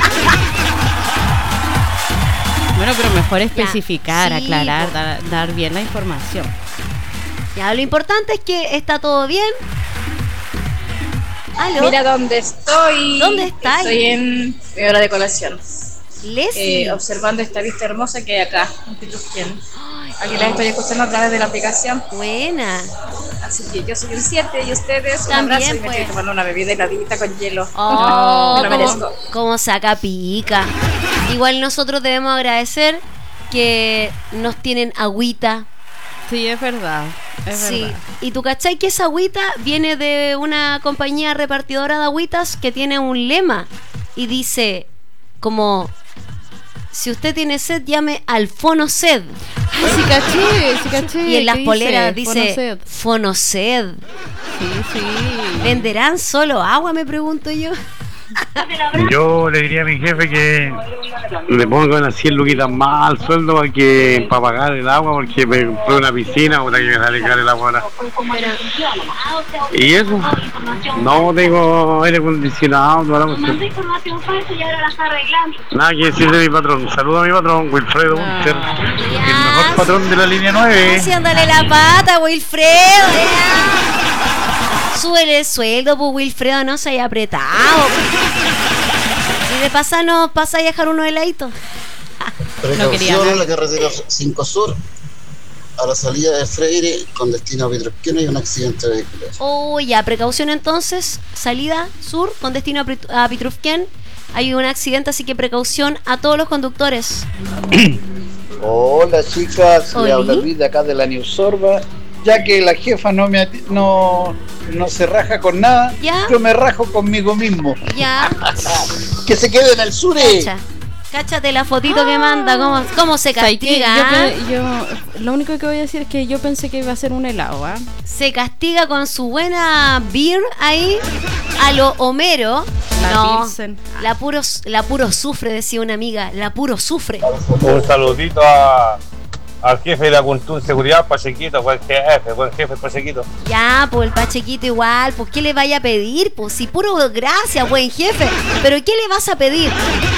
Bueno, pero mejor especificar, Ya, sí, aclarar, po. dar, dar bien la información. Ya, lo importante es que está todo bien. ¿Aló? Mira dónde estoy. ¿Dónde estáis? Estoy en mi hora de colación. Leslie. Eh, observando esta vista hermosa que hay acá, en Pitufquén. Aquí la estoy escuchando a través de la aplicación. Buena. Así que yo soy el siete y ustedes un También, abrazo y me pues. estoy tomando una bebida heladita con hielo. Oh, me lo cómo, merezco. cómo saca pica. Igual nosotros debemos agradecer que nos tienen agüita. Sí, es verdad. Es Sí, verdad. y tú cachai que esa agüita viene de una compañía repartidora de agüitas que tiene un lema y dice como: si usted tiene sed, llame al Fonoced. Ay, sí caché, sí caché. Y en las ¿Qué poleras dice? dice Fonoced. Fonoced. Sí, sí. ¿Venderán solo agua, me pregunto yo? Yo le diría a mi jefe que le pongan así cien luquitas más al sueldo para, que, para pagar el agua, porque me compré una piscina, para que me sale caro el agua ahora. Y eso, no tengo aire acondicionado, toda la cuestión. Nada que decir de mi patrón. Saludo a mi patrón, Wilfredo Bunter, el mejor patrón de la línea nueve. Haciéndole la pata, Wilfredo. Súbele el sueldo, pues Wilfredo, no se haya apretado. Y de pasar nos pasa a dejar unos heladitos. Precaución quería en la carretera cinco Sur, a la salida de Freire, con destino a Pitufquén, hay un accidente vehicular. Oh, ya, precaución entonces. Salida sur con destino a Prit- a Pitufquén. Hay un accidente, así que precaución a todos los conductores. Hola chicas, Oli. le habla Luis de acá de la New Sorba. Ya que la jefa no me ati- no, no se raja con nada, ¿Ya? yo me rajo conmigo mismo. Ya. Que se quede en el sure. Cacha. Cáchate la fotito que manda, cómo, cómo se ¿Sabes qué? castiga. Yo, ¿ah? pe- yo- lo único que voy a decir es que yo pensé que iba a ser un helado, ¿ah? Se castiga con su buena beer ahí a lo Homero. La no, Pilsen. la puro, la puro sufre, decía una amiga. La puro sufre. Un saludito a, al jefe de la Cultura y Seguridad, Pachequito, buen jefe, buen jefe Pachequito. Ya, pues el Pachequito igual, pues ¿qué le vaya a pedir? Pues si puro gracias, buen jefe. Pero ¿qué le vas a pedir?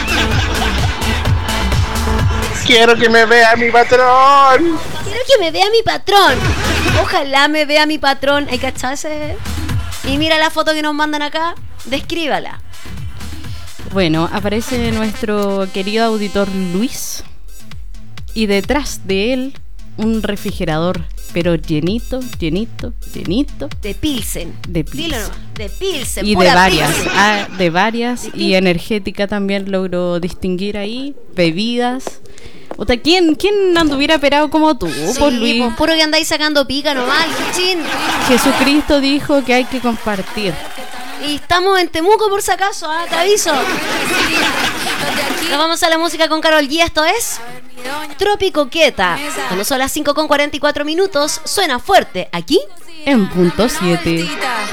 Quiero que me vea mi patrón. Quiero que me vea mi patrón. Ojalá me vea mi patrón. Hay que echarse. Y mira la foto que nos mandan acá. Descríbala. Bueno, aparece nuestro querido auditor Luis y detrás de él un refrigerador, pero llenito, llenito, llenito De Pilsen. de Dilo Pilsen. nomás. De Pilsen. Y de pura varias, Pilsen. ah, de varias y energética también logro distinguir ahí, bebidas. O sea, ¿quién, quién anduviera operado como tú, Sí, por Luis? pues, puro que andáis sacando pica nomás, chin. Jesucristo dijo que hay que compartir. Y estamos en Temuco por si acaso, ¿ah? Te aviso. Nos vamos a la música con Karol G. Esto es Trópico Quieta. Cuando son las cinco con cuarenta y cuatro minutos, suena fuerte aquí en punto siete.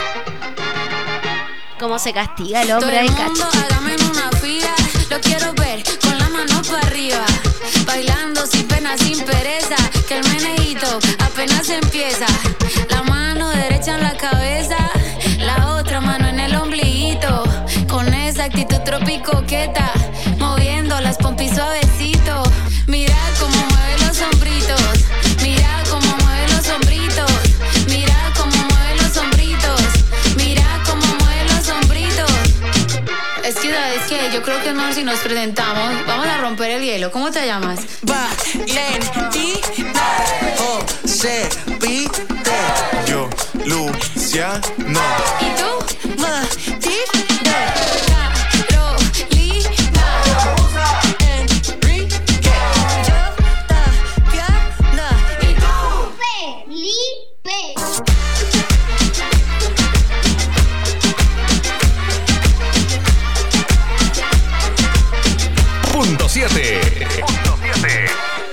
¿Cómo se castiga el hombre ahí, cacho? Hágame en una fila, lo quiero ver con la mano para arriba, bailando sin pena, sin pereza, que el meneíto apenas empieza. La mano derecha en la cabeza, la otra mano en el ombliguito, con esa actitud tropicoqueta, moviendo las pompis suavecito. Mira cómo mueve los hombritos, mira cómo mueve los hombritos, mira cómo mueve los hombritos, mira cómo mueve los hombritos. Es que, es que yo creo que es mejor si nos presentamos. Vamos a romper el hielo. ¿Cómo te llamas? Valentita, o se pide. Yo, Luciano. ¿Y tú? Matilde, Carolina, Enrique, yo, Tatiana. ¿Y tú? Felipe. Punto siete. Punto siete.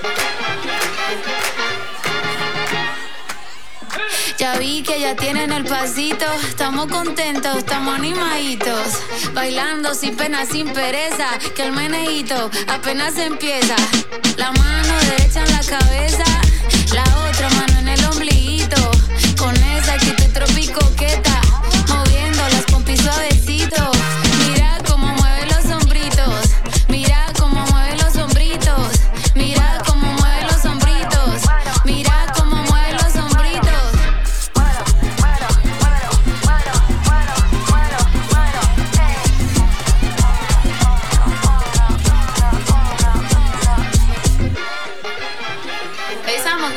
Ya vi que ya tienen el pasito, estamos contentos, estamos animaditos, bailando sin pena, sin pereza, que el meneíto apenas empieza. La mano derecha en la cabeza, la otra mano en el ombliguito, con esa actitud tropicoqueta, moviendo las pompis suavecito. Mira cómo mueve los hombritos, mira cómo mueve los hombritos, mira cómo mueve los hombritos, mira cómo mueve los hombritos.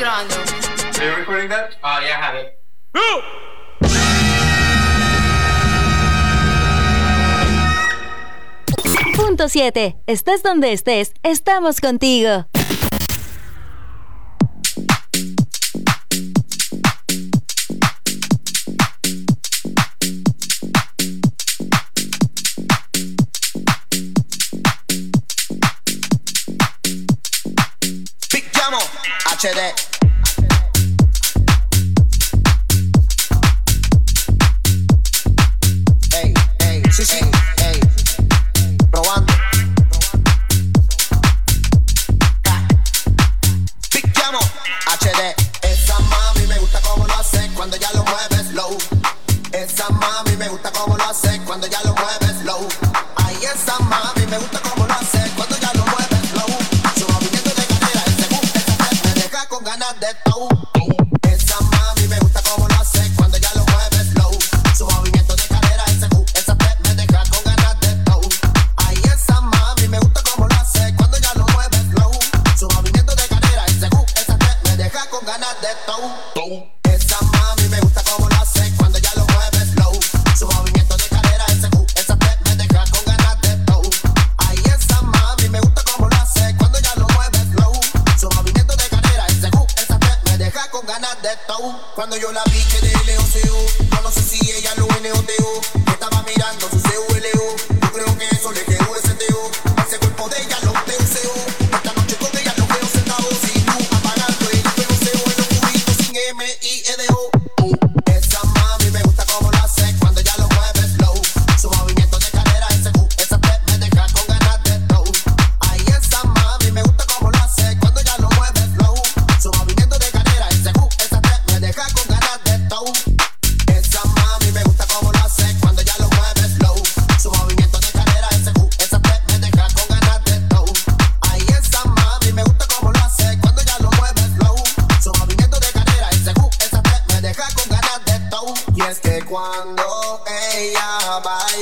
grabando. Are you recording that? Oh, yeah, I have it. Punto siete. Estés donde estés, estamos contigo. Picchiamo H D. Ey, ey, sí, sí, ey. Probando. Picchiamo H D. Esa mami me gusta como lo hace cuando ya lo mueves slow. Esa mami me gusta como lo hace cuando ya lo mueves slow. Ay, esa mami me gusta como lo hace cuando ya lo mueves slow. Su movimiento de cadera, ese boom, ese step me deja con ganas de tow. Esa mami me gusta como lo hace cuando ya lo mueves slow. Su movimiento de cadera, ese boom, ese step me deja con ganas de tow. Ay, esa mami me gusta como lo hace cuando ya lo mueves slow. Su movimiento de cadera, ese boom, ese step me deja con ganas de tow. Esa mami me gusta como lo hace cuando ya lo mueves slow. Su movimiento de cadera, ese boom, ese step me deja con ganas de tow. Ay, esa mami me gusta como lo hace cuando ya lo mueves slow. Su movimiento de cadera, ese boom, ese step me deja con ganas de tow. Cuando yo la vi que de L O C U, yo no sé si ella lo N O T U. Estaba mirando su C U L U. Yo creo que eso le quedó ese T U. Ese cuerpo de ella lo T U C U. Esta noche con ella lo veo sentado sin luz, apagando el T U C U en los cubitos sin M I E D O. Esa mami me gusta como lo hace cuando ya lo mueves slow. Su movimiento de cadera, ese boom, ese step me deja con ganas de tow. Ay, esa mami me gusta como lo hace cuando ya lo mueves slow. Su movimiento de cadera, ese boom, ese step me deja con ganas de tow. Esa mami me gusta como lo hace cuando ya lo mueves slow. Su movimiento de cadera, ese boom, ese step me deja con ganas de tow. Ay, esa mami me gusta como lo hace cuando ya lo mueves slow. Su movimiento de cadera, ese boom, ese step me deja con ganas de tow. Y es que cuando ella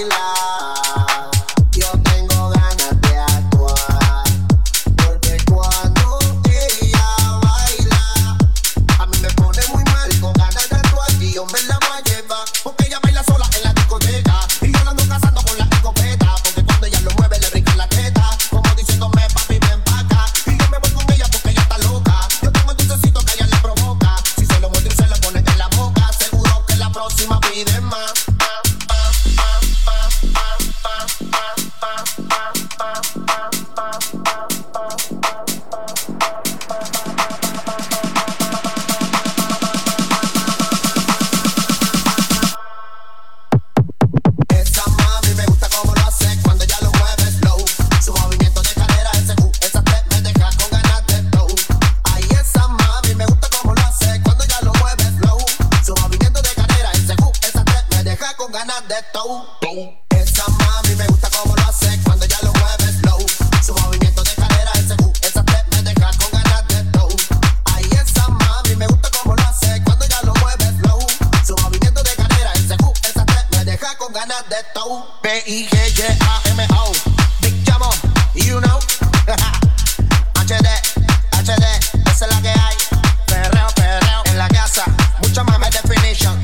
baila, yo tengo ganas de actuar. Porque cuando ella baila, a mí me pone muy mal con ganas de actuar. Y yo me la voy a llevar, porque ella baila sola en la discoteca. Y yo la ando cazando con la escopeta, porque cuando ella lo mueve le brinca la teta, como diciéndome papi ven pa' acá. Y yo me voy con ella porque ella está loca. Yo tengo el dulcecito que a ella le provoca. Si se lo muerde y se lo pone en la boca, seguro que la próxima pide más. Esa mami me gusta como lo hace cuando ya lo mueves slow. Su movimiento de cadera, ese boom, ese step me deja con ganas de tow. Ay, esa mami me gusta como lo hace cuando ya lo mueves slow. Su movimiento de cadera, ese boom, ese step me deja con ganas de tow. Esa mami me gusta como lo hace cuando ya lo mueves slow. Su movimiento de cadera, ese boom, ese step me deja con ganas de tow. Ay, esa mami me gusta como lo hace cuando ya lo mueves slow. Su movimiento de cadera, ese boom, ese step me deja con ganas de tow. P I G G A M O, Big Jamo, you know. H D, H D, esa es la que hay. Perreo, perreo en la casa, mucha más high definition.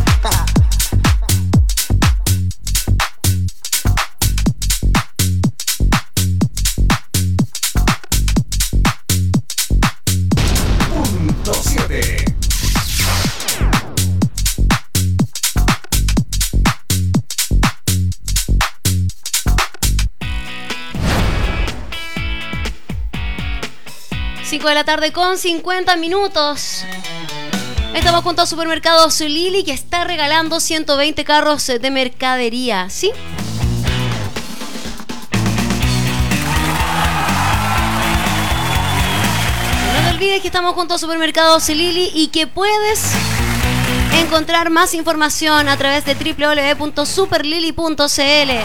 Punto siete. cinco de la tarde con cincuenta minutos. Estamos junto a Supermercados Lili, que está regalando ciento veinte carros de mercadería, ¿sí? No te olvides que estamos junto a Supermercados Lili y que puedes encontrar más información a través de doble u doble u doble u punto superlili punto c l.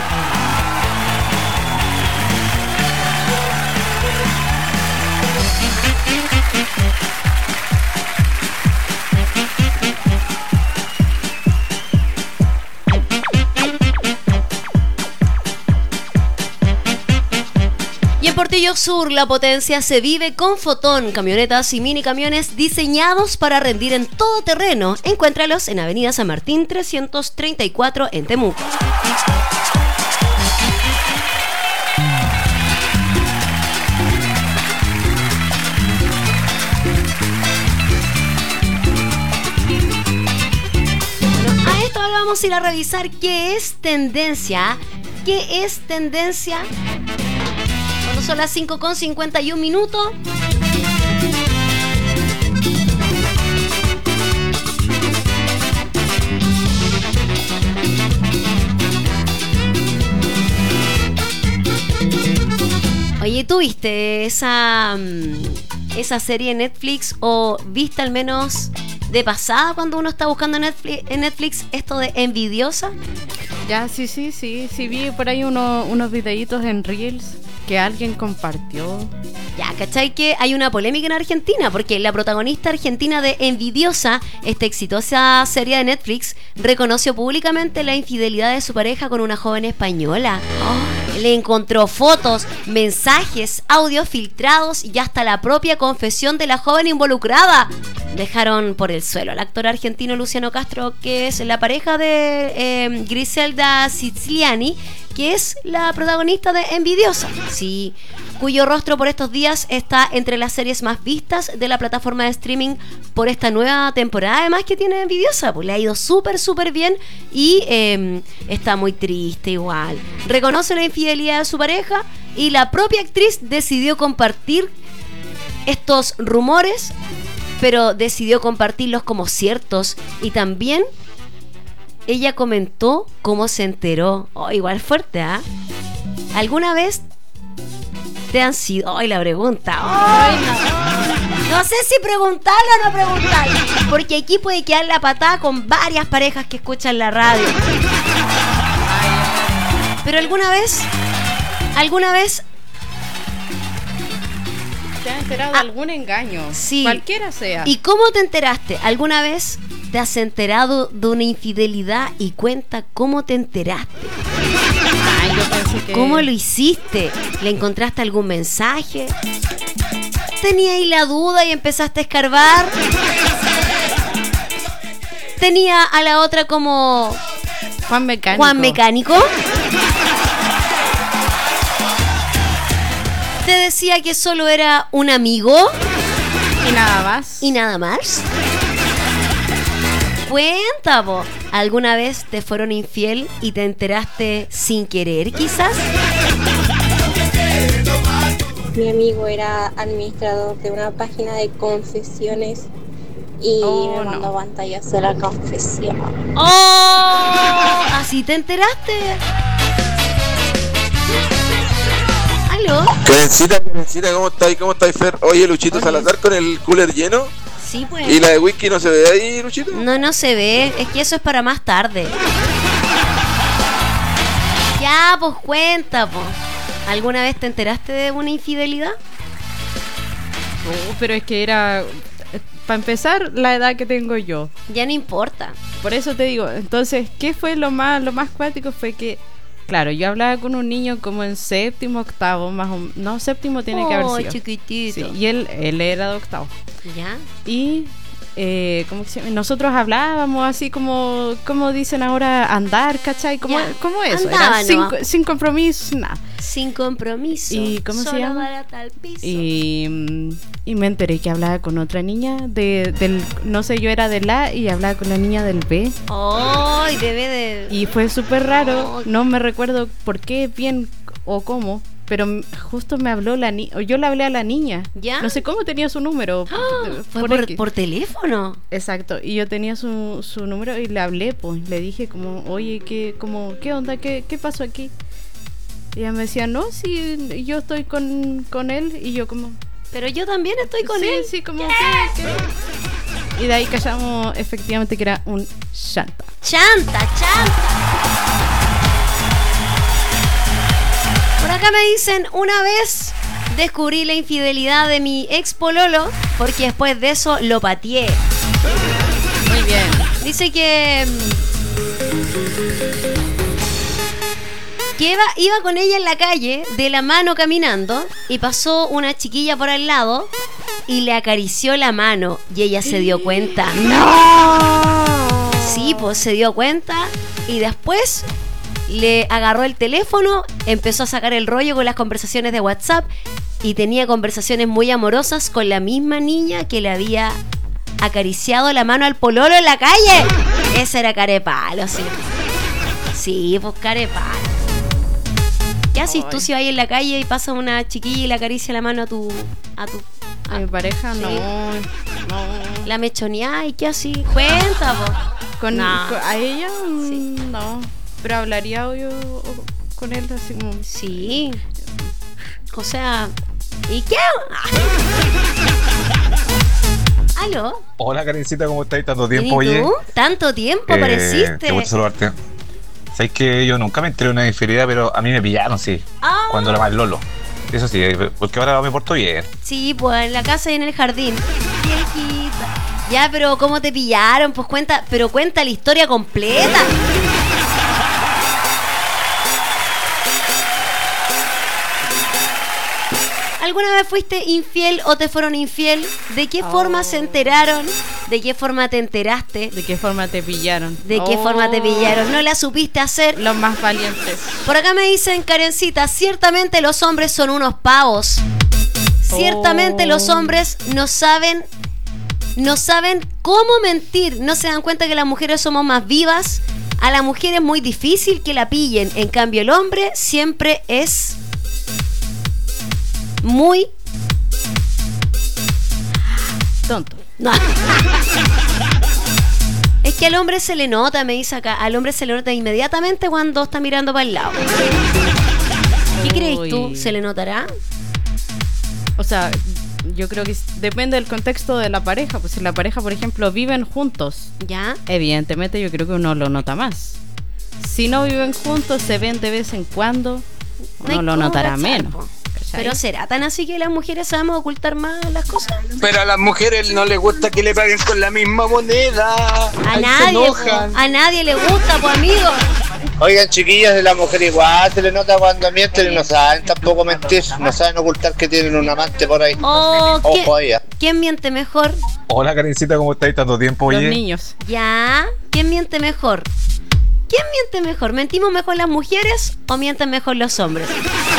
Portillo Sur, la potencia se vive con Fotón, camionetas y mini camiones diseñados para rendir en todo terreno. Encuéntralos en Avenida San Martín trescientos treinta y cuatro en Temuco. Bueno, a esto ahora vamos a ir a revisar qué es tendencia. ¿Qué es tendencia? Cuando son las cinco con cincuenta y un minutos. Oye, ¿tú viste esa, esa serie en Netflix o viste al menos de pasada cuando uno está buscando en Netflix, en Netflix esto de Envidiosa? Ya, sí, sí, sí, sí vi por ahí uno, unos videitos en Reels que alguien compartió. Ya, ¿cachai? Que hay una polémica en Argentina porque la protagonista argentina de Envidiosa, esta exitosa serie de Netflix, reconoció públicamente la infidelidad de su pareja con una joven española. Oh, le encontró fotos, mensajes, audios filtrados y hasta la propia confesión de la joven involucrada. Dejaron por el suelo al actor argentino Luciano Castro, que es la pareja de eh, Griselda Siciliani, que es la protagonista de Envidiosa, sí, cuyo rostro por estos días está entre las series más vistas de la plataforma de streaming por esta nueva temporada, además que tiene Envidiosa, pues le ha ido súper, súper bien y eh, está muy triste igual. Reconoce la infidelidad de su pareja y la propia actriz decidió compartir estos rumores, pero decidió compartirlos como ciertos y también ella comentó cómo se enteró. Oh, igual fuerte, ¿ah? ¿eh? ¿Alguna vez te han sido? ¡Ay, la pregunta! ¡Ay, no! No sé si preguntarla o no preguntarla, porque aquí puede quedar la patada con varias parejas que escuchan la radio. Pero alguna vez, alguna vez ¿te has enterado de algún engaño? Sí. Cualquiera sea. ¿Y cómo te enteraste? ¿Alguna vez te has enterado de una infidelidad y cuenta cómo te enteraste? Ay, yo pensé que... ¿Cómo lo hiciste? ¿Le encontraste algún mensaje? ¿Tenía ahí la duda y empezaste a escarbar? ¿Tenía a la otra como Juan Mecánico? Juan Mecánico. ¿Te decía que solo era un amigo? Y nada más. ¿Y nada más? Cuenta, po. ¿Alguna vez te fueron infiel y te enteraste sin querer, quizás? Mi amigo era administrador de una página de confesiones y oh, me mandó no. pantallas de la confesión. ¡Oh! ¿Así te enteraste? ¿Aló? Karencita, Karencita, ¿cómo estáis? ¿Cómo estáis, Fer? Oye, Luchito Oye. Salazar con el cooler lleno. Sí, pues. ¿Y la de whisky no se ve ahí, Luchito? No, no se ve. Es que eso es para más tarde. Ya, pues cuenta, pues. ¿Alguna vez te enteraste de una infidelidad? Oh, pero es que era... Para empezar, la edad que tengo yo. Ya no importa. Por eso te digo, entonces, ¿qué fue lo más, lo más cuático? Fue que, claro, yo hablaba con un niño como en séptimo, octavo, más o menos. No, séptimo tiene oh, que haber sido. Chiquitito. Sí, y él, él era de octavo. ¿Ya? Y eh, ¿cómo que se llama? Nosotros hablábamos así como, como dicen ahora, andar, ¿cachai? Como, como eso, Andaba, era sin, ¿no? sin compromiso, nada. Sin compromiso. ¿Y cómo Solo se llama? barata al piso. Y, y me enteré que hablaba con otra niña de, del, no sé, yo era del A y hablaba con la niña del B. ¡Ay, oh, debe de! Y fue súper raro, no me recuerdo por qué, bien o cómo, pero justo me habló la niña, o yo le hablé a la niña. ¿Ya? No sé cómo tenía su número. ¡Oh! ¿Fue por, por, por teléfono? Exacto, y yo tenía su, su número y le hablé, pues, le dije como, oye, ¿qué, como, ¿qué onda? ¿Qué, qué pasó aquí? Y ella me decía, no, sí, yo estoy con, con él. Y yo como... Pero yo también estoy con sí, él. Sí, como que, que... Y de ahí callamos efectivamente que era un chanta. ¡Chanta, chanta! Por acá me dicen, una vez descubrí la infidelidad de mi ex pololo porque después de eso lo pateé. Muy bien. Dice que... Que iba, iba con ella en la calle, de la mano caminando, y pasó una chiquilla por al lado y le acarició la mano y ella se dio cuenta. ¡No! Sí, pues se dio cuenta y después le agarró el teléfono, empezó a sacar el rollo con las conversaciones de WhatsApp y tenía conversaciones muy amorosas con la misma niña que le había acariciado la mano al pololo en la calle. Ese era carepalo, sí. Sí, pues carepalo. ¿Qué haces tú si vas en la calle y pasa una chiquilla y le acaricia la mano a tu... a tu... a mi pareja? Sí. No, no. La mechoneá y qué así. Cuenta, po. Con, No. con- a ella Sí. mm, no, pero hablaría yo con él así como Sí. O sea, ¿y qué? ¿Aló? Hola, Karencita, ¿cómo estáis? Tanto tiempo, ¿Y oye. tú? ¿Tanto tiempo Eh, apareciste? Qué gusto saludarte. Sabes que yo nunca me enteré de una infidelidad, pero a mí me pillaron, sí. Ah. Cuando era más Lolo. Eso sí, porque ahora me porto bien. Sí, pues en la casa y en el jardín. Viejita. Ya, pero ¿cómo te pillaron? Pues cuenta, pero cuenta la historia completa. ¿Alguna vez fuiste infiel o te fueron infiel? ¿De qué forma se enteraron? ¿De qué forma te enteraste? de qué forma te pillaron. ¿De qué Oh, forma te pillaron? ¿No la supiste hacer? Los más valientes. Por acá me dicen, Karencita, ciertamente los hombres son unos pavos. Ciertamente Oh. los hombres no saben, no saben cómo mentir. No se dan cuenta que las mujeres somos más vivas. A la mujer es muy difícil que la pillen. En cambio, el hombre siempre es muy tonto. No. Es que al hombre se le nota, me dice acá. Al hombre se le nota inmediatamente cuando está mirando para el lado. ¿Qué crees tú? Uy. ¿Se le notará? O sea, yo creo que es- depende del contexto de la pareja. Pues si la pareja, por ejemplo, viven juntos, ¿ya? Evidentemente yo creo que uno lo nota más. Si no viven juntos, se ven de vez en cuando, No hay uno lo cómo notará cachar, menos. po. ¿cachai? Pero ¿será tan así que las mujeres sabemos ocultar más las cosas? Pero a las mujeres no les gusta que le paguen con la misma moneda. A Ahí se nadie, enojan. po. A nadie le gusta, pues amigo. Oigan, chiquillas, de la mujer igual se le nota cuando mienten y no saben tampoco mentir, no saben ocultar que tienen un amante por ahí. Oh, ¿quién, Ojo a ella. ¿Quién miente mejor? Hola, Karencita, ¿cómo estáis? Tanto tiempo, Los oye. niños. Ya. ¿Quién miente mejor? ¿Quién miente mejor? ¿Mentimos mejor las mujeres o mienten mejor los hombres?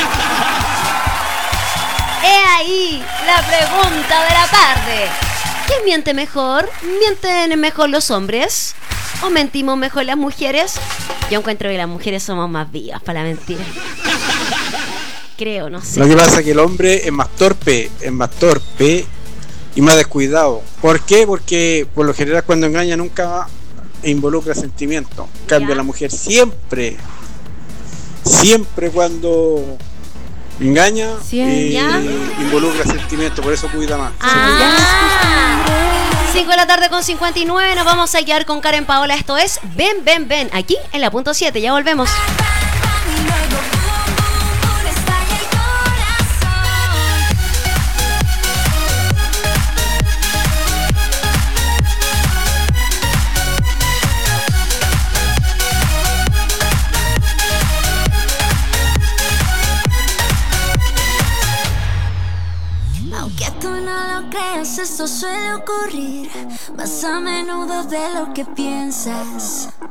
He ahí la pregunta de la tarde. ¿Quién miente mejor? ¿Mienten mejor los hombres? ¿O mentimos mejor las mujeres? Yo encuentro que las mujeres somos más vivas para la mentira. Creo, no sé. Lo que pasa es que el hombre es más torpe, es más torpe y más descuidado. ¿Por qué? Porque por lo general cuando engaña nunca involucra sentimientos. En cambio, Ya. la mujer siempre, siempre cuando engaña, Siempre. eh, Ya. involucra sentimientos, por eso cuida más. Ah, cinco de la tarde con cincuenta y nueve, nos vamos a quedar con Karen Paola. Esto es Ven, Ven, Ven, aquí en la punto siete, ya volvemos. Aunque tú no lo creas, esto suele ocurrir más a menudo de lo que piensas.